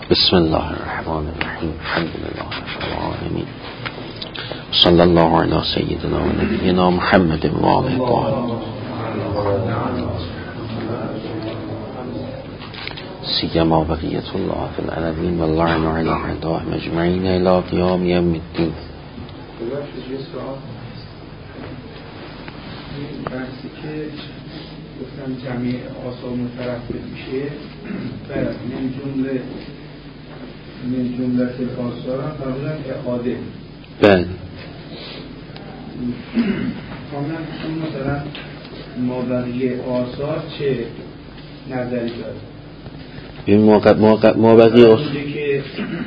بسم الله الرحمن الرحیم. الحمد لله رب العالمین. صلی الله علی سیدنا و نبینا محمد و آله الطاهرین. سیما بقیت الله فی الارضین و اللعن علی اعدائهم اجمعین الی قیام یوم الدین. بحثی که گفتم جمعی آثار مترتب میشه بر من جملت آثار هم فرمودن اعاده. بله کاملا چون مثلا مابقی آثار چه نظری داره؟ این مابقی آثار که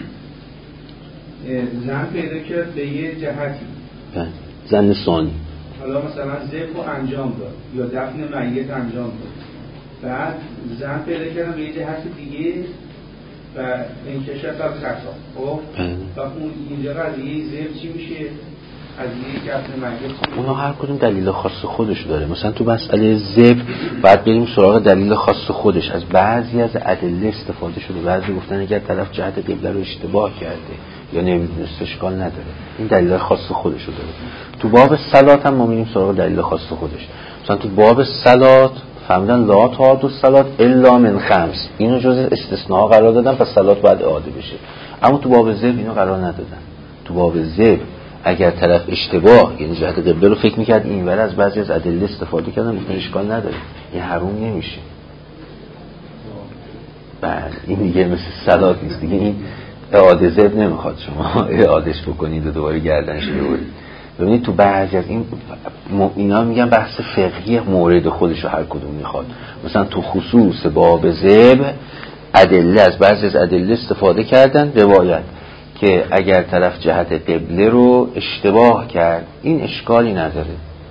زن پیدا کرد به یه جهتی، بله زن ثانی، حالا مثلا ذبح رو انجام داد یا دفن میت انجام داد، بعد زن پیدا کردن به یه جهت دیگه و انکشف از خطا. خب و اون اینجا قضیه ذبح چی میشه؟ قضیه دفن میت اونا هر کدوم دلیل خاص خودش داره. مثلا تو مسئله ذبح بعد بریم سراغ دلیل خاص خودش. از بعضی از ادله استفاده شده. بعضی گفتن اگر طرف جهت قبله رو اشتباه کرده یا نمیدونست اشکال نداره، این دلیل خاص خودش رو داره. تو باب صلات هم ما میریم سراغ دلیل خاص خودش. مثلا تو باب صلات فهمیدن لا تعاد الصلات الا من خمس، اینو جز استثناء قرار دادن، پس صلات باید اعاده بشه. اما تو باب ذبح اینو قرار ندادن. تو باب ذبح اگر طرف اشتباه یعنی جهت قبله رو فکر میکرد اینور، از بعضی از ادله استفاده کردن، گفتن اشکال نداره، این حروم نمیشه. بله این دیگه مثل صلات نیست دیگه. این اعاده ذبح نمیخواد شما اعادهش بکنید و دوباره گردنش ببرید. ببینید تو بعضی از اینا میگن بحث فقهی مورد خودش رو هر کدوم میخواد. مثلا تو خصوص باب ذبح ادله از بعضی از ادله استفاده کردن، روایت که اگر طرف جهت قبله رو اشتباه کرد این اشکالی نداره.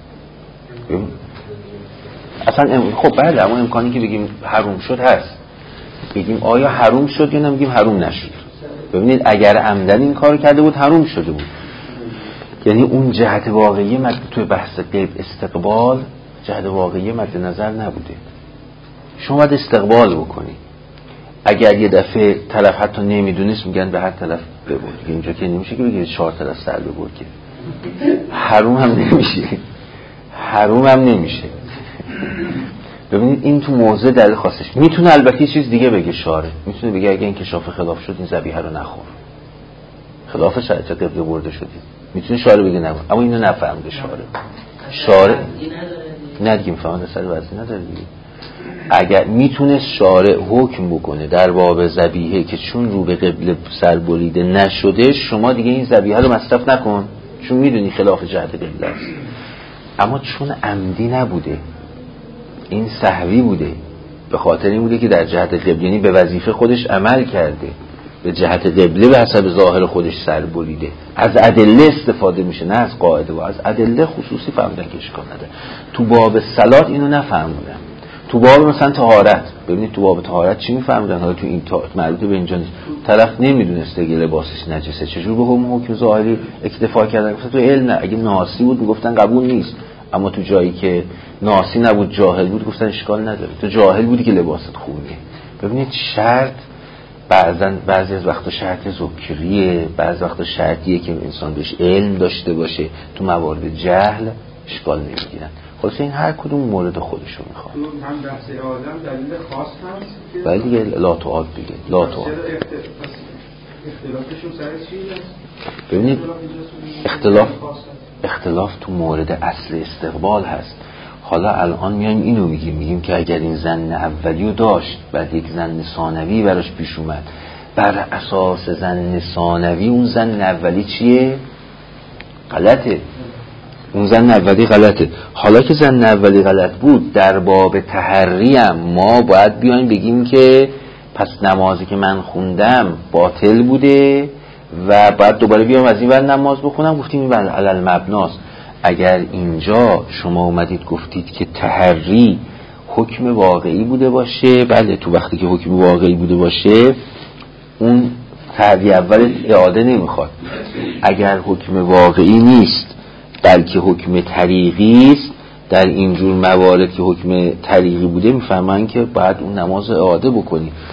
اصلا خب بله، اما امکانی که بگیم حروم شد هست. بگیم آیا حروم شد یا نمیگیم حروم نشد. ببینید اگر عمدن این کار کرده بود حروم شده بود، یعنی اون جهت واقعی توی بحث غیب استقبال جهت واقعی مد نظر نبوده. شما باید استقبال بکنی. اگر یه دفعه طرف حتی نمیدونست میگن به هر طرف ببر، اینجا که نمیشه که بگید 4 طرف سر ببر که حروم هم نمیشه. حروم هم نمیشه. ببینید این تو موضع دلیل خاصش میتونه البته چیز دیگه بگه. شارع میتونه بگه اگه این کشاف خلاف شد این ذبیحه رو نخور، خلاف شرط قبله برده شدی، میتونه شارع بگه نخور. اما اینو نفهمده شارع ندیگه فهمده سر وضعی نداره دیگه. اگر میتونه شارع حکم بکنه در باب ذبیحه که چون رو به قبله سر بریده نشده شما دیگه این ذبیحه رو مصرف نکن چون میدونی خلاف جهت قبله است. اما چون عمدی نبوده، این سهوی بوده، به خاطر این بوده که در جهت قبله یعنی به وظیفه خودش عمل کرده، به جهت قبله به حسب ظاهر خودش سر بریده، از ادله استفاده میشه نه از قاعده. و از ادله خصوصی فهمیدن که اشکال نداره. تو باب صلات اینو نفهمیدن. تو باب مثلا طهارت، ببینید تو باب طهارت چی میفهمیدن؟ حالا تو این مربوط به اینجا نیست. طرف نمیدونسته که لباسش نجسه، چجور به حکم ظاهری اکتفا کردن؟ مثلا تو علم نه. اگه ناسی بود میگفتن قبول نیست، اما تو جایی که ناسی نبود جاهل بود گفتن اشکال نداره. تو جاهل بودی که لباست خوبه. ببینید شرط بعضی از وقتا شرط ذکریه، بعضی وقتا شرطیه که انسان بهش علم داشته باشه. تو موارد جهل اشکال نمیگیرن. خلاصه این هر کدوم مورد خودشو میخواد. من بحث آدم دلیل خاص هست ولی دیگه لا تعاد دیگه لا تعاد. اختلافشون سر چی هست؟ ببینید اختلاف تو مورد اصل استقبال هست. حالا الان میایم اینو میگیم که اگر این زن اولیو داشت بعد یک زن ثانوی براش پیش اومد، بر اساس زن ثانوی اون زن اولی چیه؟ غلطه. اون زن اولی غلطه. حالا که زن اولی غلط بود در باب تحری هم ما باید بیایم بگیم که پس نمازی که من خوندم باطل بوده و بعد دوباره بیام از این ور نماز بخونم. گفتیم این علل مبناست. اگر اینجا شما اومدید گفتید که تحری حکم واقعی بوده باشه، بله تو وقتی که حکم واقعی بوده باشه اون تحری اول اعاده نمیخواد. اگر حکم واقعی نیست بلکه حکم طریقی است، در اینجور موارد که حکم طریقی بوده میفهمن که بعد اون نماز اعاده بکنی.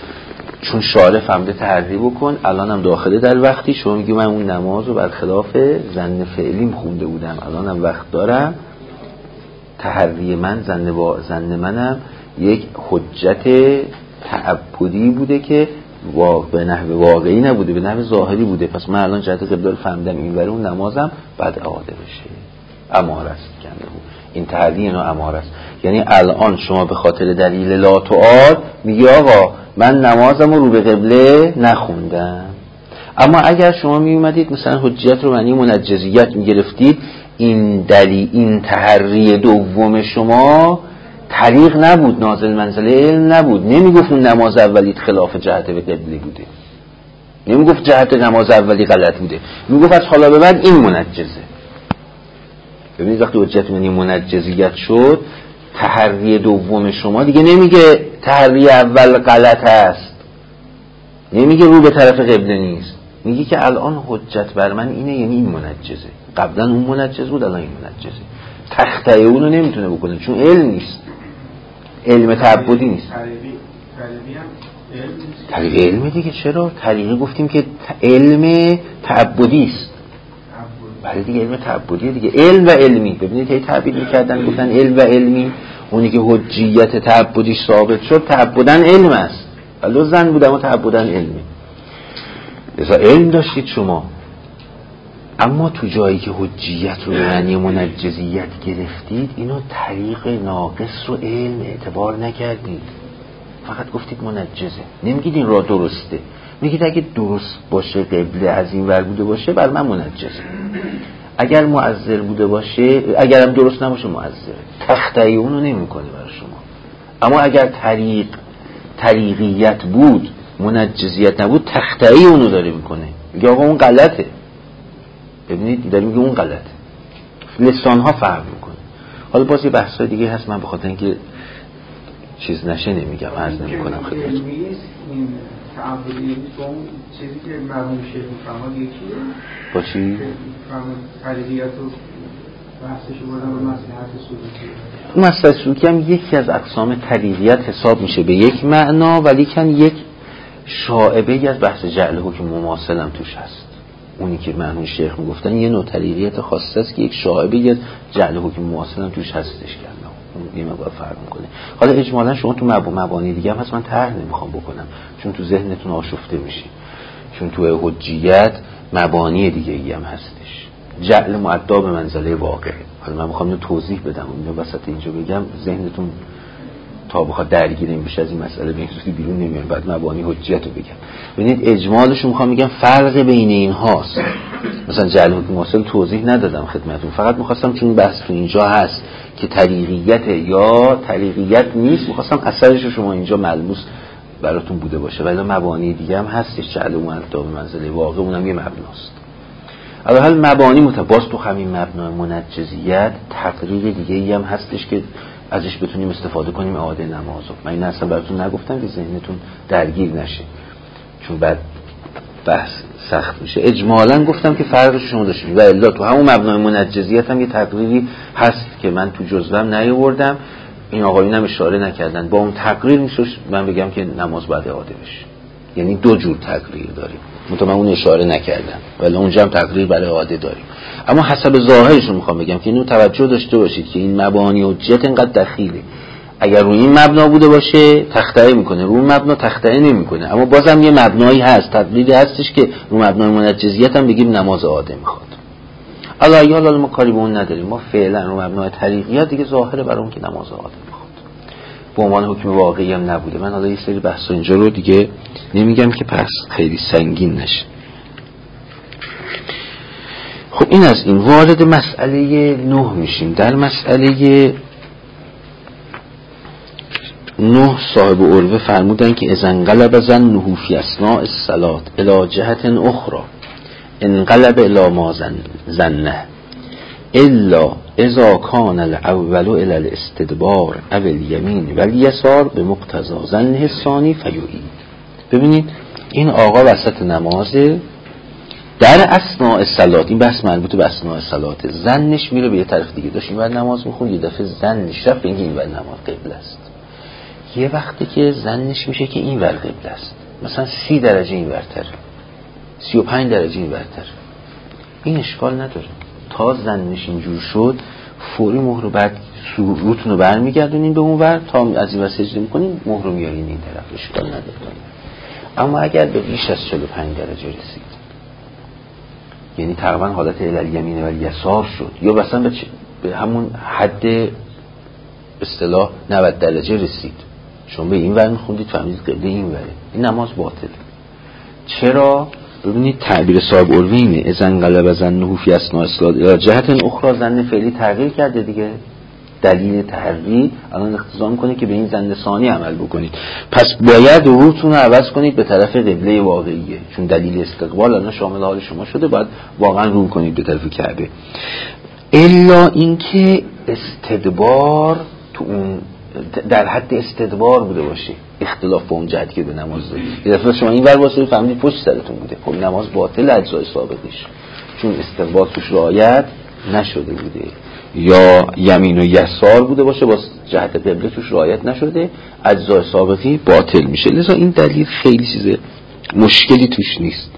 چون شارع فهمده تحری بکن، الانم داخله در وقتی شما میگی من اون نماز رو برخلاف ظن فعلیم خونده بودم، الانم وقت دارم، تحری من ظن منم یک حجت تعبدی بوده که به نحو واقعی نبوده، به نحو ظاهری بوده، پس من الان جهت قبله رو فهمیدم این وره اون نمازم بعد اعاده بشه. اماره است کنده بود این تحری، اینو اماره است. یعنی الان شما به خاطر دلیل لا تعال میگی آقا من نمازم رو به قبله نخوندم، اما اگر شما می اومدید مثلا حجیت رو معنی منجزیت میگرفتید، این دلیل این تحری دوم شما طریق نبود، نازل منزله علم نبود، نمیگفت اون نماز اولی خلاف جهت به قبله بوده، نمیگفت جهت نماز اولی غلط بوده، میگفت از حالا به بعد این منجزه. ببینید وقتی حجت معنی منجزیت شد، تحری دوم شما دیگه نمیگه تحری اول غلط است، نمیگه رو به طرف قبله نیست، میگه که الان حجت بر من اینه، یعنی این منجزه، قبلا اون منجز بود الان این منجزه. تخته اونو نمیتونه بکنه چون علم نیست، علم تعبدی نیست. طریق علم دیگه. چرا؟ طریقی گفتیم که علم تعبدی است. بله دیگه علم تعبدیه دیگه، علم و علمی. ببینید هی تعبیر میکردن گفتن علم و علمی، اونی که حجیت تعبدیش ثابت شد تعبدن علم است، ولی زن بود اما تعبدن علمی. لذا علم داشتید شما، اما تو جایی که حجیت رو یعنی منجزیت گرفتید، اینو طریق ناقص رو علم اعتبار نکردید، فقط گفتید منجزه، نمیگید این راه درسته، میگید اگه درست باشه قبله از این ور بوده باشه بر من منجزه، اگر معذر بوده باشه، اگرم درست نباشه معذره. تخته اونو نمیکنه برای شما. اما اگر طریقیت بود، منجزیت نبود، تخته اونو داره میکنه، میگه آقا اون غلطه. ببینید داره میگه اون غلطه، لسان ها فرق میکنه. حالا باز یه بحثای دیگه هست، من به خاطر اینکه چیز نشه نمیگم، عرض نمیکنم خدمتتون. این تعبدی با اون چیزی که مرحوم شیخ میفرماد یکیه با چی؟ طریقیت و بحثش بردن به مصلحت سلوکی. مصلحت سلوکی هم یکی از اقسام طریقیت حساب میشه به یک معنا، ولی کن یک شائبه از بحث جعل حکم مماثل هم توش هست. اونی که مرحوم شیخ میگفتن یه نوع طریقیت خاصه است که یک شائبه از جعل حکم مماثل هم توش هستش که یه مقدار فرق میکنه. حالا اجمالا شما تو مبانی دیگه هم هست، من طرح نمیخوام بکنم چون تو ذهنتون آشفته میشی، چون تو حجیت مبانی دیگه ای هم هستش، جعل مؤدا به منزله واقع. حالا من میخوام اینو توضیح بدم، اینو وسط اینجا بگم ذهنتون تا بخواد درگیر این بشه از این مسئله به این صورتی بیرون نمیاد، بعد مبانی حجیت رو بگم. ببینید اجمالش رو میخوام بگم فرق بین این هاست. مثلا جعل حکم مماثل توضیح ندادم خدمتتون، فقط میخواستم چون بحث تو اینجا هست که طریقیت یا طریقیت نیست، میخواستم اثرش رو شما اینجا ملموس براتون بوده باشه. ولی مبانی دیگه هم هستش، جعل مؤدا به منزله واقع، اونم یه مبناست. البته مبانی باز تو همین مبنای منجزیت تقریر دیگه ای هم هستش که ازش بتونیم استفاده کنیم اعاده نمازو. من این اصلا براتون نگفتم که ذهنتون درگیر نشه چون بعد بحث سخت میشه. اجمالا گفتم که فرقش شما داشتید و الا تو همون مبنای منجزیت هم یه تقریری هست که من تو جزوم نیاوردم، این آقایون هم اشاره نکردن. با اون تقریر میشه من بگم که نماز باید اعاده بشه. یعنی دو جور تقریر داریم، من اون اشاره نکردم ولی اونجا هم تقریر برای اعاده داریم. اما حسب ظاهرش رو میخوام بگم که اینو توجه داشته باشید که این مبانی حجیت اینقدر دخیله. اگر روی این مبنا بوده باشه تخطئه میکنه، روی مبنا تخطئه نمیکنه، اما بازم یه مبنایی هست، تقریری هستش که روی مبنای منجزیت هم بگیم نماز اعاده میخواد. حالا ما کاری به اون نداریم، ما فعلا روی مبنای طریقیات دیگه ظاهره برای اون که نماز اعاده میخواد، به عنوان حکم واقعی هم نبوده. من حالا یه سری بحث اینجا رو دیگه نمیگم که پس خیلی سنگین نشه. خب این از این. وارد مسئله 9 میشیم. در مسئله 9 صاحب عروه فرمودن که اذا انقلب ظنه فی اثناء الصلاة الی جهت اخرى انقلب الی ما ظنه الا اذا کان الاول الی الاستدبار او الیمین و الیسار به مقتضی ظنه الثانی فیعید. ببینید این آقا وسط نمازه، در اثناء الصلاة، این بحث مربوط به اثناء الصلاة، ظنش میره به یه طرف دیگه، داشت این ور نماز میخون، یه دفعه ظنش رفت به این ور نماز قبله است. یه وقتی که ظنش میشه که این ور قبله است، مثلا 30 درجه این ورتر، 35 درجه این ورتر، این اشکال نداره. تا زنش اینجور شد فوری مهر رو بعد روتون رو برمیگردونین به اون ور، تا از این ور سجده میکنین مهر رو میارین این طرف، اشکال نداره. اما اگر به بیش از 45 درجه رسید، یعنی تقریبا حالت الیمین و یسار شد، یا مثلا به همون حد اصطلاح 90 درجه رسید، شما به این ور میخوندید فهمیدید قبله این وره، این نماز باطله. چرا؟ ببینید تعبیر صاحب اروی اینه: اذن قلب ظنه فی اثناء الصلاه جهت اخرى، ظن فعلی تغییر کرده دیگه، دلیل تحری الان اقتضا میکنه که به این ظن ثانی عمل بکنید، پس باید روتون رو عوض کنید به طرف قبله واقعیه، چون دلیل استقبال الان شامل حال شما شده، باید واقعا رو کنید به طرف کعبه. الا اینکه استدبار تو اون در حد استدبار بوده باشه، اختلاف با اون جهتی که به نماز دارید. یه دفعه شما این ور واسه فهمیدید پشت سرتون بوده، خب نماز باطل اجزای سابقش، چون استقبال توش رعایت نشده بوده، یا یمین و یسار بوده باشه با جهت قبله توش رعایت نشده، اجزای سابقی باطل میشه. لذا این دلیل خیلی چیز مشکلی توش نیست.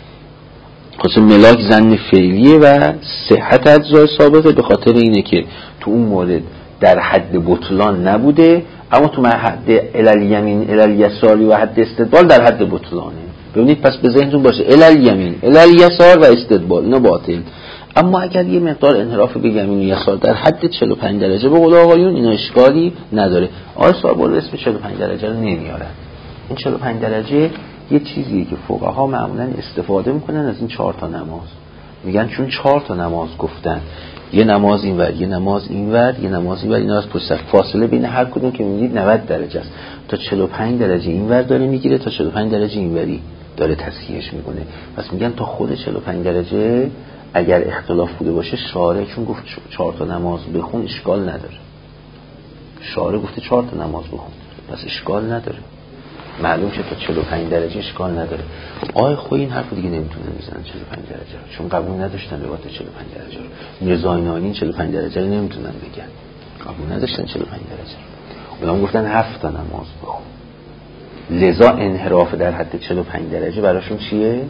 خاصه ملاک ظن فعلیه و صحت اجزای سابقه به خاطر اینه که تو اون مورد در حد بطلان نبوده، اما تو حد الالیمین الالیساری و حد استدبال در حد بطلانه. ببینید پس به ذهنتون باشه الالیمین الالیسار و استدبال اینا باطل، اما اگر یه مقدار انحراف به یمین و یسار در حد 45 درجه به قول آقایون اینا اشکالی نداره. آقای صاحب اسم 45 درجه رو نمیارن. این 45 درجه یه چیزیه که فقها معمولا استفاده میکنن از این 4 تا نماز، میگن چون 4 تا نماز گفتن، یه نماز اینور یه نماز اینور یه نماز اینور، اینا از پشت سر فاصله بین هر کدوم که میگید 90 درجه است، تا 45 درجه اینور داره میگیره تا 45 درجه اینوری داره تصحیحش میکنه. پس میگن تا خود 45 درجه اگر اختلاف بوده باشه، شارع چون گفت 4 تا نماز بخون اشکال نداره، شارع گفته 4 تا نماز بخون پس اشکال نداره، معلوم شد تا 45 درجه اشکال نداره. آقای خوی این حرف دیگه نمیتونن بزنن 45 درجه رو، چون قبول نداشتن روایت 45 درجه رو. میرزاینانی 45 درجه رو نمیتونن بگن، قبول نداشتن 45 درجه رو. اونم گفتن 7 تا نماز بخون. لذا انحراف در حد 45 درجه براشون چیه؟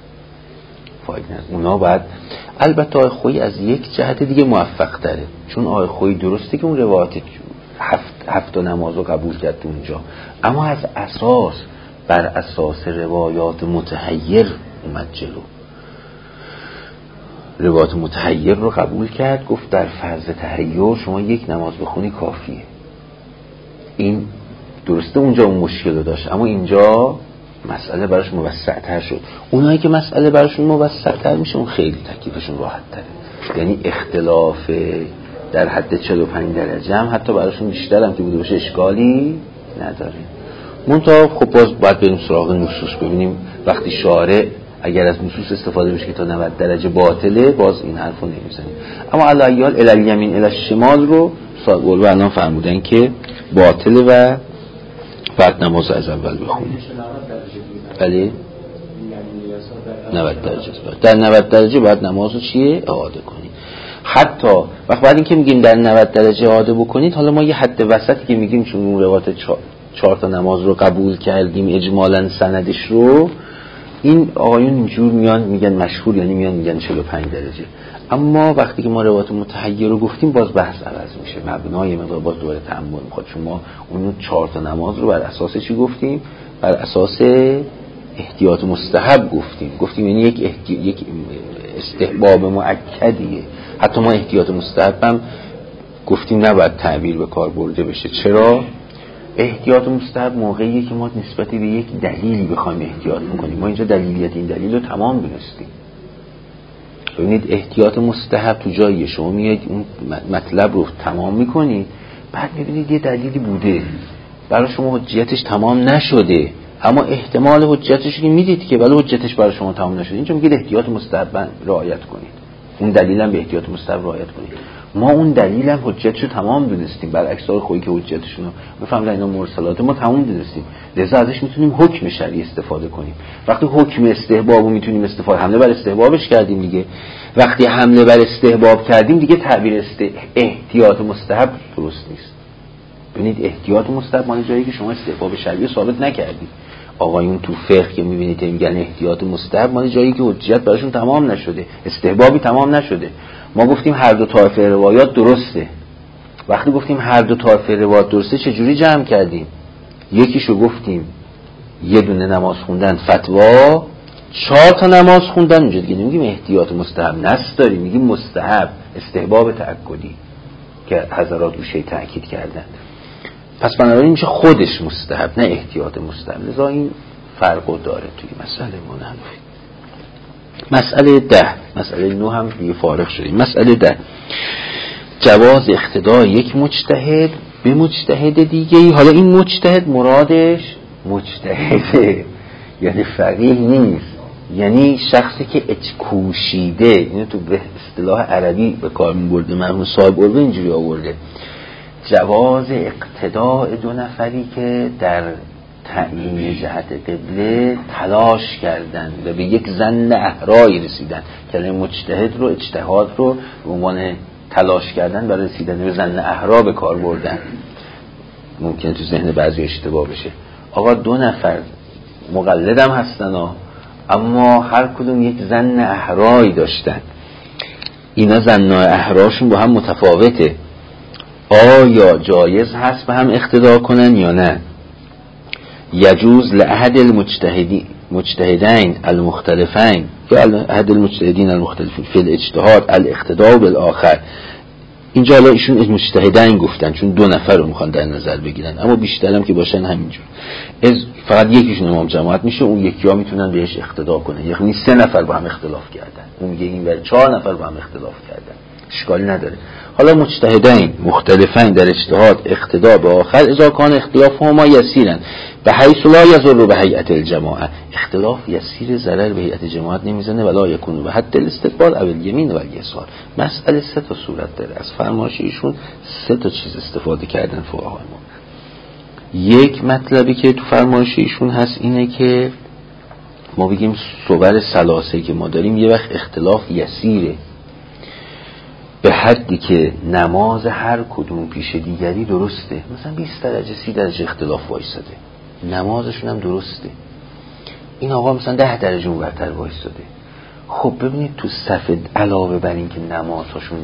فایده نداره. اونا بعد البته آقای خوی از یک جهت دیگه موفق تره، چون آقای خوی درسته که اون روایت 7 تا نماز رو قبول کرد اونجا، اما از اساس بر اساس روایات متحیر اومد جلو، روایات متحیر رو قبول کرد، گفت در فرض تحیر شما یک نماز بخونی کافیه. این درسته اونجا اون مشکل رو داشت، اما اینجا مسئله براش موسع‌تر شد. اونایی که مسئله براشون موسع‌تر میشه اون خیلی تکلیفشون راحت تره، یعنی اختلاف در حد 45 درجه هم حتی براشون بیشتر هم که بوده باشه اشکالی نداره. منتها خب باز باید بریم سراغ نصوص ببینیم وقتی شارع اگر از نصوص استفاده بشه که تا 90 درجه باطله، باز این حرفو نمیزنیم. اما علیال الالیمین الاشمال رو صاحب الان فرمودن که باطله و بعد نماز از اول بخونیم. بله 90 درجه است. در 90 درجه بعد نماز رو چیه؟ اعاده کنید. حتی وقت بعد این که میگیم در 90 درجه اعاده بکنید، حالا ما یه حد وسطی که میگیم چون اون روایت 4 تا نماز رو قبول کردیم اجمالاً سندش رو، این آقایون اینجور میان میگن مشهور، یعنی میان میگن 45 درجه. اما وقتی که ما روایت متحیر رو گفتیم باز بحث عوض میشه، مبنای مقدار باز دوباره تأمل میخواد، چون ما اون 4 تا نماز رو بر اساس چی گفتیم؟ بر اساس احتیاط مستحب گفتیم یعنی یک استحباب مؤکدیه. حتی ما احتیاط مستحب هم گفتیم نباید تعبیر به کار برده بشه. چرا؟ احتیاط مستحب موقعیه که ما نسبت به یک دلیلی بخوایم احتیاط میکنیم. ما اینجا دلیلیت این دلیل رو تمام دونستیم. ببینید احتیاط مستحب تو جاییه شما میاد اون مطلب رو تمام میکنید، بعد میبینید یه دلیلی بوده برای شما حجیتش تمام نشده، اما احتمال حجتش که میدید که ولی حجتش برای شما تمام نشده، اینجا میگید احتیاط مستحب رعایت کنید، اون دلیلم به احتیاط مستحب رعایت کنید. ما اون دلیلم حجتشو تمام دونستیم، برعکس آقای خویی که حجتشون رو بفهمید اینا مرسلات ما تمام دونستیم، لذا ازش میتونیم حکم شرعی استفاده کنیم. وقتی حکم استحبابو میتونیم استفاده، حمله بر استحبابش کردیم دیگه، وقتی حمله بر استحباب کردیم دیگه تعبیر احتیاط مستحب درست نیست. ببینید احتیاط مستحب معنی جایی که شما استحباب شرعی ثابت نکردید. آقایون تو فقه که میبینید میگن احتیاط مستحب، مال جایی که حجیت براشون تمام نشده، استحبابی تمام نشده. ما گفتیم هر دو طایفه روایات درسته. وقتی گفتیم هر دو طایفه روایات درسته چجوری جمع کردیم؟ یکیشو گفتیم یه دونه نماز خوندن فتوا، 4 تا نماز خوندن. اونجا دیگه نمیگیم احتیاط مستحب، نص داریم میگیم مستحب، استحباب تأکدی که حضرات روشه تأکید کردن. پس بنابراین میشه خودش مستحب، نه احتیاط مستحب. لذا این فرقو داره توی مسئله منحنفی. مسئله 10، مسئله 9 هم دیگه فارغ شدیم. مسئله 10، جواز اقتدای یک مجتهد به مجتهد دیگه. حالا این مجتهد مرادش مجتهده، یعنی فقیه نیست، یعنی شخصی که کوشیده. اینو تو به اصطلاح عربی به کار می‌برده، مرحوم صاحب العلم اینجوری آورده: جواز اقتداء دو نفری که در تعیین جهت قبله تلاش کردن و به یک ظن احرایی رسیدن. کلمه مجتهد رو، اجتهاد رو به عنوان تلاش کردن برای رسیدن به ظن احرا به کار بردن. ممکنه تو ذهن بعضی اشتباه بشه. آقا 2 نفر مقلدم هستن اما هر کدوم یک ظن احرایی داشتن. اینا ظن احراشون با هم متفاوته. آیا جایز هست به هم اقتدا کنن یا نه؟ یجوز لأحد المجتهدین المختلفین یا احد المجتهدین المختلفین فی الاجتهاد الاقتداء بالآخر. اینجا الان ایشون مجتهدین گفتن چون 2 نفر رو میخوان در نظر بگیرن، اما بیشترم که باشن همینجور. فقط یکیشون امام جماعت میشه، اون یکی ها میتونن بهش اقتدا کنن. یعنی 3 نفر با هم اختلاف کردن، اون میگه این ور 4 نفر با هم اختلاف کردن، اشکالی نداره. حالا مجتهدین مختلفین در اجتهاد اقتدا به آخر اذا کان اختلافهما یسیرن به حیث لا یضر به هیئت الجماعه. اختلاف یسیر ضرر به هیئت جماعت نمیزنه ولا یکون به حد الاستقبال او الیمین و الیسار. مسئله 3 تا صورت داره. از فرمایش ایشون 3 تا چیز استفاده کردن فقهای ما. یک مطلبی که تو فرمایش ایشون هست اینه که ما بگیم صور ثلاثه که ما داریم یه وقت اختلاف یسیره به حدی که نماز هر کدوم پیش دیگری درسته، مثلا 20 درجه 30 درجه اختلاف وایساده، نمازشون هم درسته. این آقا مثلا 10 درجه اونورتر وایساده. خب ببینید تو صف علاوه بر این که نمازشون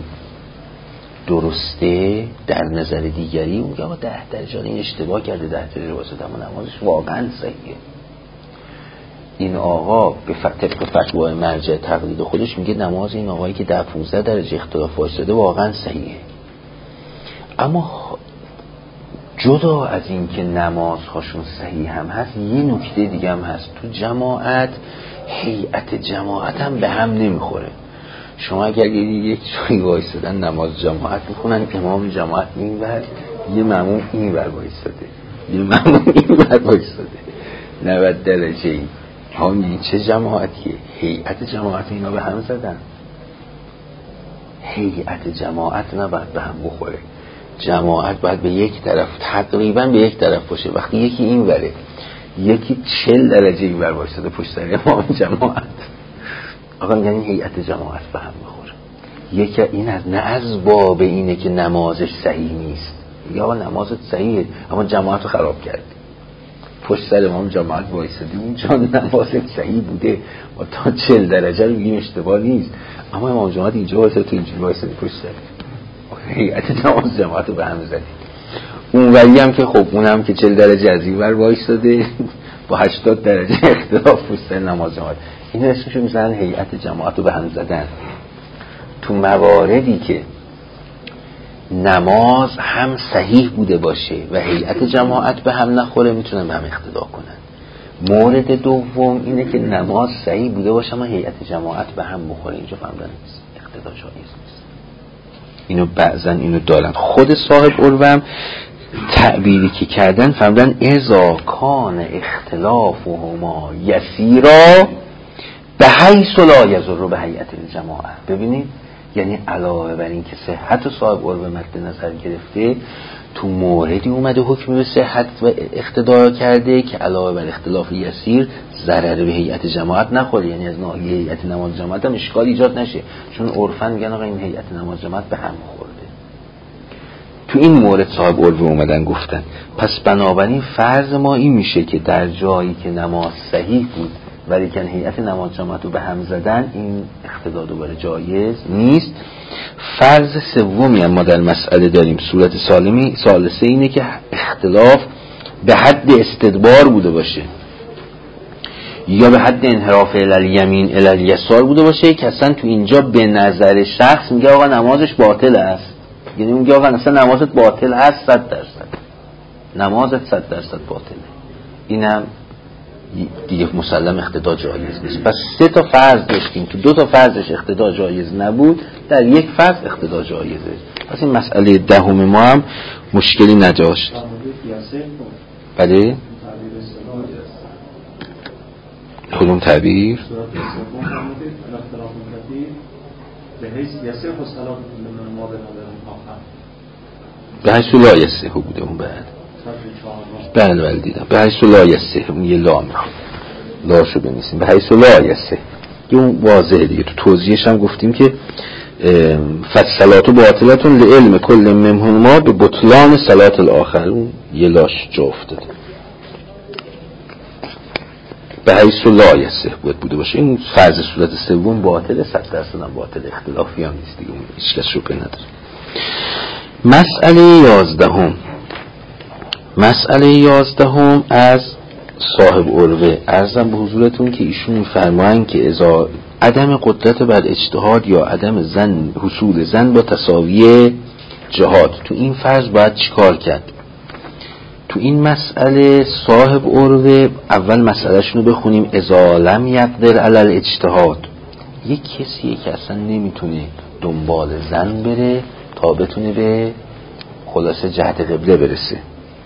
درسته در نظر دیگری، اون که آقا 10 درجه این اشتباه کرده 10 درجه وایساده اما نمازش واقعا صحیحه. این آقا به طبق فتوای مرجع تقلید خودش میگه نماز این آقایی که 10-15 درجه اختلاف وایساده واقعا صحیحه. اما جدا از این که نمازهاشون صحیح هم هست، یه نکته دیگه هم هست. تو جماعت هیئت جماعت هم به هم نمیخوره. شما اگر یک جایی وایسادن نماز جماعت میخونن، امام جماعت اینور، یه مأموم اینور وایساده، یه مأموم اینور وایساده 90 درجه این این چه جماعتیه؟ هیئت جماعت اینا به هم زدن. هیئت جماعت نباید به هم بخوره. جماعت باید به یک طرف، تقریبا به یک طرف باشه. وقتی یکی این وره یکی 40 درجه این ور وایساده پشت سر امام جماعت، آقا یعنی هیئت جماعت به هم میخوره. یکی این نه از باب اینه که نمازش صحیح نیست، یا آقا نمازت صحیحه اما جماعت رو خراب کردی، پشت سر امام جماعت وایسادی اونجا نمازت صحیح بوده و تا 40 درجه رو میگیم اشتباه نیست، اما امام جماعت اینجا وایساده تو اینجوری وایسادی پشت سر هیئت نماز جماعت رو به هم زدی. اون ولی هم که خب اونم که 40 درجه از این ور وایساده با 80 درجه اختلاف پشت سر نماز جماعت، این اسمشو میذارن هیئت جماعت رو به هم زدن. تو مواردی که نماز هم صحیح بوده باشه و هیئت جماعت به هم نخوره میتونن به هم اقتدا کنن. مورد دوم اینه که نماز صحیح بوده باشه اما هیئت جماعت به هم بخوره، اینجا فهمیدن اقتدا جایز نیست. اینو بعضن اینو دارن. خود صاحب العلم تعبیری که کردن فهمیدن اذا کان اختلافهما یسیرا به حیث لا یضر به هیئت الجماعه. ببینید یعنی علاوه بر این که صحت صاحب العلم مد نظر گرفته، تو موردی اومده حکم به صحت و اقتدا کرده که علاوه بر اختلاف یسیر ضرر به هیئت جماعت نخوره، یعنی از ناحیه هیئت نماز جماعت هم اشکال ایجاد نشه، چون عرفاً میگن آقا این هیئت نماز جماعت به هم خورده. تو این مورد صاحب علوه اومدن گفتن پس بنابراین فرض ما این میشه که در جایی که نماز صحیح بود ولی که هیئت نماز جماعت رو به هم زدن، این اقتدا دوباره جایز نیست. فرض سومی هم ما در مسئله داریم، صورت ثالثه اینه که اختلاف به حد استدبار بوده باشه یا به حد انحراف الیمین الیسار بوده باشه که اصلا تو اینجا به نظر شخص میگه آقا نمازش باطل است، یعنی میگه آقا اصلا نمازت باطل هست 100%، نمازت 100% باطله. اینم دیگه مسلم اقتدا جایز نیست. پس 3 تا فرض داشتیم که 2 تا فرضش اقتدا جایز نبود، در یک فرض اقتدا جایزه. پس این مسئله دهم ما هم مشکلی نداشت. بله؟ کدوم تعبیر؟ به حیث لا یسه بوده اون بعد. بله دیدم به حیث لا یسه، اون یه لا میخواد لاشو بنویسیم، به حیث لا یسه اون واضحه دیگه. تو توضیحش هم گفتیم که فالصلاة باطلتون لعلم کل منهما به بطلان صلاة الاخر، اون یه لاش جا افتاده. به حیث لا یسه بوده باشه. این فرض صورت سوم باطله، 100% هم باطل، اختلافی هم نیست دیگه، اون هیچ کس شبهه نداره. مسئله 11 از صاحب عروه. عرضم به حضورتون که ایشون می‌فرمایند که اذا عدم قدرت بر اجتهاد یا عدم حصول زن با تساوی جهاد، تو این فرض باید چیکار کرد؟ تو این مسئله صاحب عروه اول مسئلهشون رو بخونیم. اذا لم یقدر علی الاجتهاد، یک کسیه که اصلا نمیتونه دنبال زن بره تا بتونه به خلاصه جهت قبله برسه،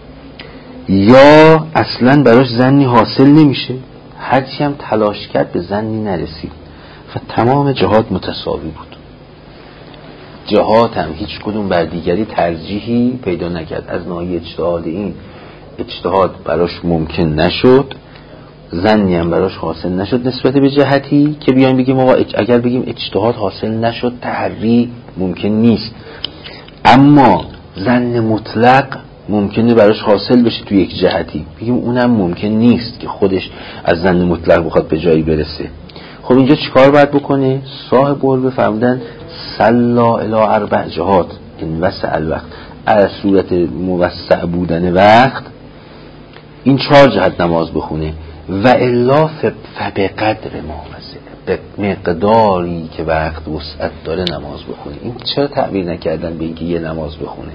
یا اصلا براش زنی حاصل نمیشه، هرچی هم تلاش کرد به زنی نرسید و تمام جهات متساوی بود، جهات هم هیچ کدوم بر دیگری ترجیحی پیدا نکرد، از ناحیه اجتهاد این اجتهاد براش ممکن نشد، زنی هم براش حاصل نشد نسبت به جهتی که بیایم بگیم آقا اگر بگیم اجتهاد حاصل نشد تحری ممکن نیست، اما زن مطلق ممکنه براش حاصل بشه تو یک جهتی، بگیم اونم ممکن نیست که خودش از زن مطلق بخواد به جایی برسه. خب اینجا چیکار باید بکنه؟ صاحب قول فرمودن صلا الی 4 جهات ان وسع الوقت، از صورت موسع بودن وقت این 4 جهت نماز بخونه، و الا فبقدر ما وسع، به مقداری که وقت وسعت داره نماز بخونه. این چرا تعبیر نکردن به اینکه یه نماز بخونه؟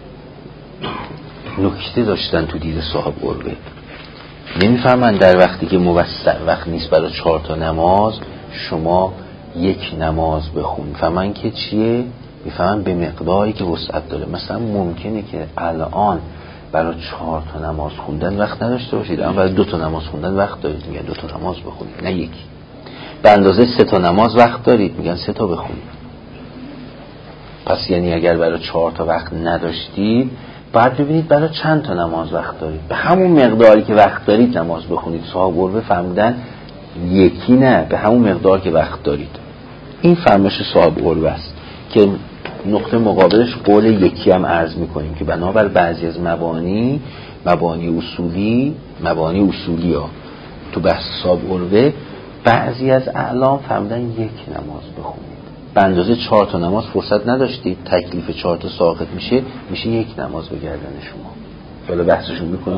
نکته داشتن تو دید صاحب قربه، نمیفهمن در وقتی که موسع وقت نیست برای 4 تا نماز شما یک نماز بخون، فهمن که چیه؟ میفهمن به مقداری که وسعت داره. مثلا ممکنه که الان برای 4 تا نماز خوندن وقت نداشته باشید، اما برای 2 تا نماز خوندن وقت دارید، میگن 2 تا نماز بخونید، نه یکی. به اندازه 3 تا نماز وقت دارید، میگن 3 تا بخونید. پس یعنی اگر برای 4 تا وقت نداشتید بعد ببینید برای چند تا نماز وقت دارید، به همون مقداری که وقت دارید نماز بخونید. صاحب قربه فرمودن یکی نه، به همون مقدار که وقت دارید. این فرمایش صاحب قربه است که نقطه مقابلش قول یکی هم عرض میکنیم که بنابر بعضی از مبانی اصولی ها تو بحث صاحب قربه بعضی از اعلام فرمودن یک نماز بخونید، به اندازه 4 تا نماز فرصت نداشتید، تکلیف 4 تا ساقط میشه یک نماز به گردن شما. حالا بحثشون میکنیم.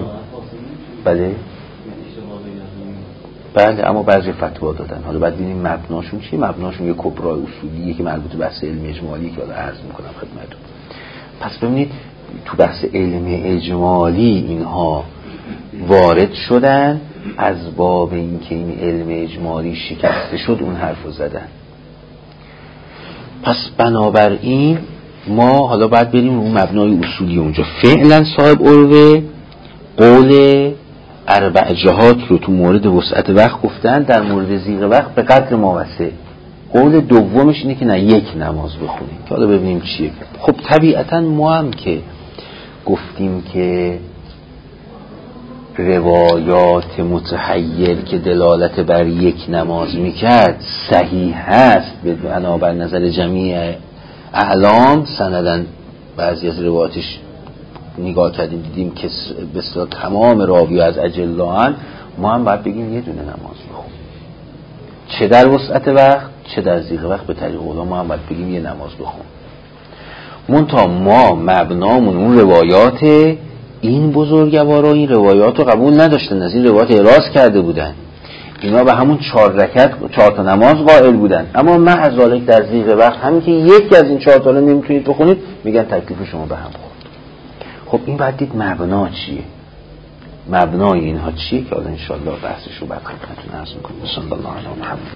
بله اما بعضی فتوا دادن، حالا بعد ببینیم مبناشون چیه. مبناشون یه کبرای اصولیه که مربوط به بحث علم اجمالی که حالا عرض میکنم خدمتتون. پس ببینید تو بحث علم اجمالی اینها وارد شدن، از باب اینکه این علم اجمالی شکسته شد اون حرفو زدن. پس بنابراین ما حالا باید بریم اون مبنای اصولی اونجا. فعلا صاحب عروه قول 4 جهات رو تو مورد وسعت وقت گفتن، در مورد زیغ وقت به قدر ما وسع. قول دومش اینه که نه یک نماز بخونیم، که حالا ببینیم چیه. خب طبیعتا ما هم که گفتیم که روایات متحیر که دلالت بر یک نماز میکرد صحیح هست بنابر نظر جمیع اعلام، سندن بعضی از روایاتش نگاه کردیم دیدیم که به اصطلاح تمام راوی از اجلان، ما هم باید بگیم یه دونه نماز بخون، چه در وسعت وقت چه در ضیق وقت. به طریق اولا ما هم باید بگیم یه نماز بخون. منتها ما مبنامون اون روایات این بزرگوارا این روایات رو قبول نداشتن، از این روایات اعراض کرده بودن. اینا به همون 4 تا نماز قائل بودن، اما مع ذالک در ضیق وقت همین که یکی از این 4 تا رو نمیتونید بخونید میگن تکلیف شما به هم خورد. خب این باید دید مبنا چیه، مبنای اینها چیه، که حالا انشاءالله بحثش رو بعد خدمتتون عرض می‌کنم. صلی الله علیه و محمد.